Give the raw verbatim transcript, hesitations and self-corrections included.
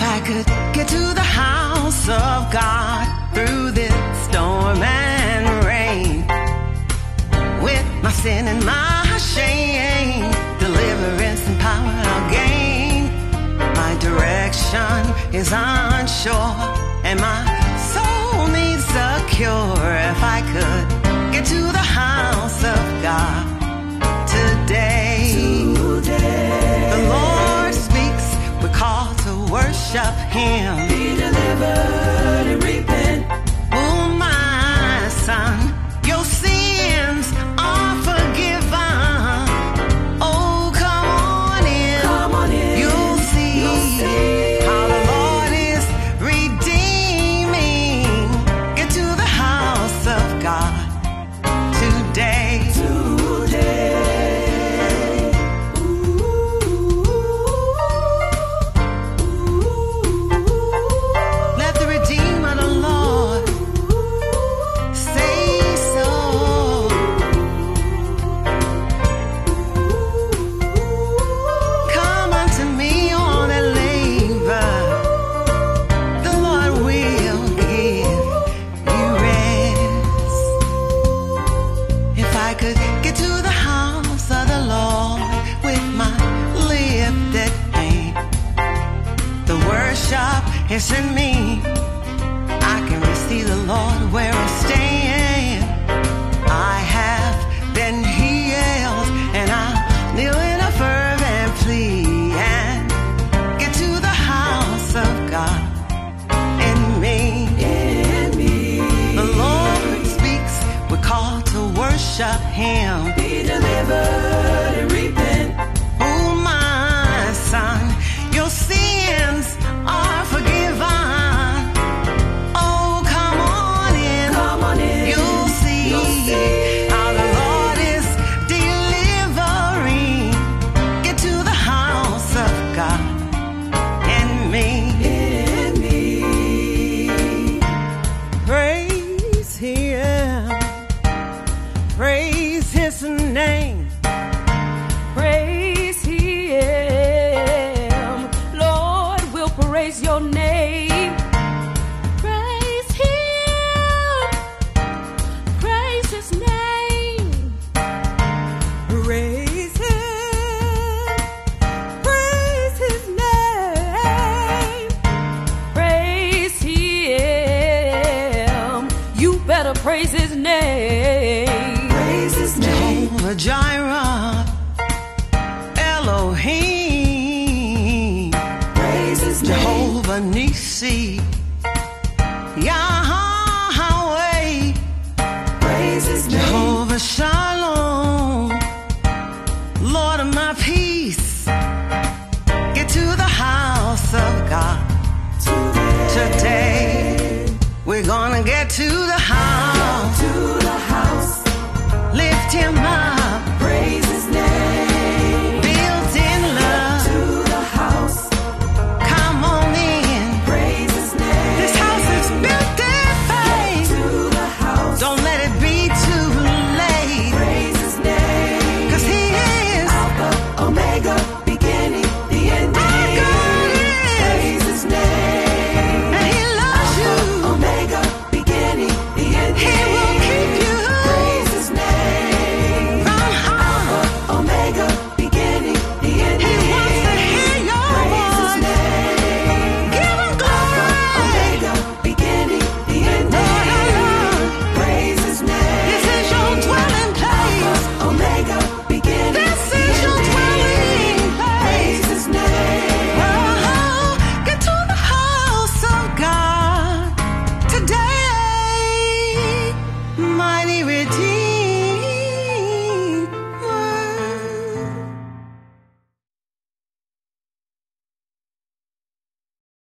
I could get to the house of God through this storm and rain, with my sin and my shame, deliverance and power I'll gain. My direction is unsure and my soul needs a cure. If I could get to the house of God today, today. The Lord speaks, we're called to worship Him. Be delivered and repent. Oh, my son, your sins are forgiven. Oh, come on in. Come on in. You'll see, You'll see how the Lord is redeeming. Get to the house of God today. Today. Let the Redeemer, the Lord, say so. Come unto me, all that labor, the Lord will give you rest. If I could get to the house of the Lord with my lifted hand, the worship is in me. I can receive the Lord where I stand. I have been healed, and I kneel in a fervent plea and get to the house of God in me. In me. The Lord speaks, we're called to worship Him. Be delivered and repent. Oh, my son, your sins are forgiven. Oh, come on in. Come on in. You'll see, You'll see how the Lord is delivering. Get to the house of God in me. In me. Praise Him. Praise His name. Praise Him. Lord, we'll praise your name. Praise Him. Praise His name. Praise Him. Praise His name. Praise Him. You better praise His name. Praise His name. Jehovah Jireh, Elohim. Praise His name. Jehovah Nissi, Yahweh. Praise His name. Jehovah Shalom, Lord of my peace. Get to the house of God today. We're gonna get to the